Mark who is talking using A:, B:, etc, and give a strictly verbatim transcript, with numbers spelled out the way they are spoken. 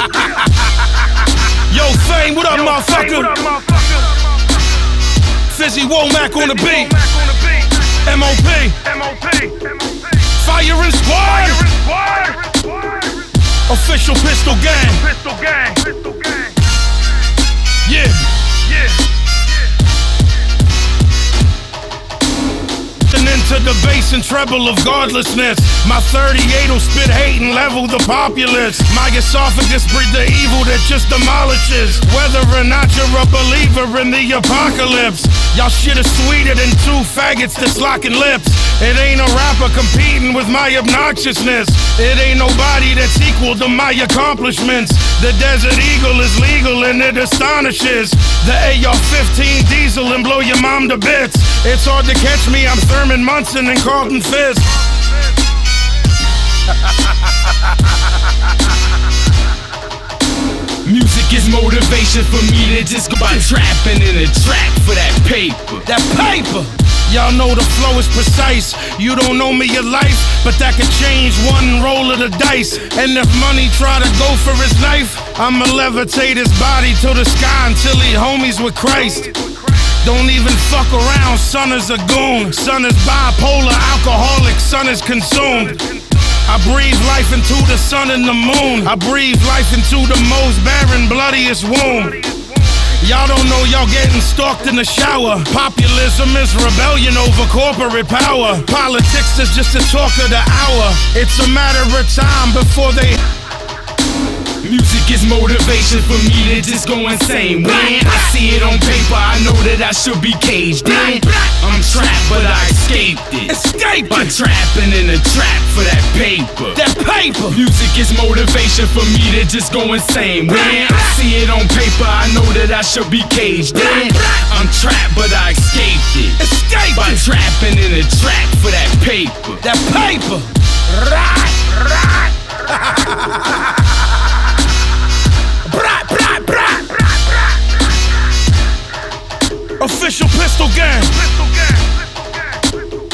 A: Yo, Fame, what up, motherfucker? Fizzy Womack on the beat. M O P. Firing Squad. Official Pistol Gang. Yeah. Into the bass and treble of godlessness. My thirty-eight will spit hate and level the populace. My esophagus breed the evil that just demolishes. Whether or not you're a believer in the apocalypse, y'all shit is sweeter than two faggots that's locking lips. It ain't a rapper competing with my obnoxiousness. It ain't nobody that's equal to my accomplishments. The Desert Eagle is legal and it astonishes. The A R fifteen diesel and blow your mom to bits. It's hard to catch me, I'm Thurman Munson and Carlton Fisk.
B: Music is motivation for me to just go by trapping in a track for that paper.
A: That paper! Y'all know the flow is precise. You don't know me your life, but that could change one roll of the dice. And if money try to go for his knife, I'ma levitate his body to the sky until he homies with Christ. Don't even fuck around, son is a goon. Son is bipolar, alcoholic, son is consumed. I breathe life into the sun and the moon. I breathe life into the most barren, bloodiest womb. Y'all don't know y'all getting stalked in the shower. Populism is rebellion over corporate power. Politics is just the talk of the hour. It's a matter of time before they...
B: Music is motivation for me to just go insane. When I see it on paper, I know that I should be caged in. I'm trapped, but I escaped it.
A: Escaped
B: by
A: it.
B: trapping in a trap for that paper.
A: That paper.
B: Music is motivation for me to just go insane. When I see it on paper, I know that I should be caged in. I'm trapped, but I escaped it.
A: Escaped
B: by
A: it.
B: trapping in a trap for that paper.
A: That paper. Right, right. Official Pistol Gang.